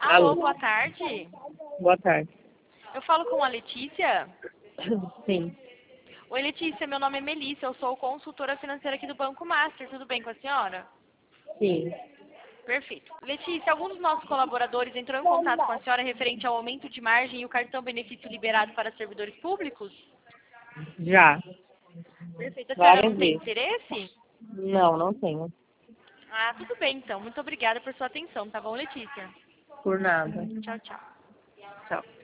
Alô, boa tarde. Boa tarde. Eu falo com a Letícia? Sim. Oi, Letícia, meu nome é Melissa, eu sou consultora financeira aqui do Banco Master. Tudo bem com a senhora? Sim. Perfeito. Letícia, algum dos nossos colaboradores entrou em contato com a senhora referente ao aumento de margem e o cartão benefício liberado para servidores públicos? Já. Perfeito. A senhora Várias não tem vezes. interesse? Não, não tenho. Ah, tudo bem então. Muito obrigada por sua atenção, tá bom, Letícia? Por nada. Tchau, tchau. Tchau.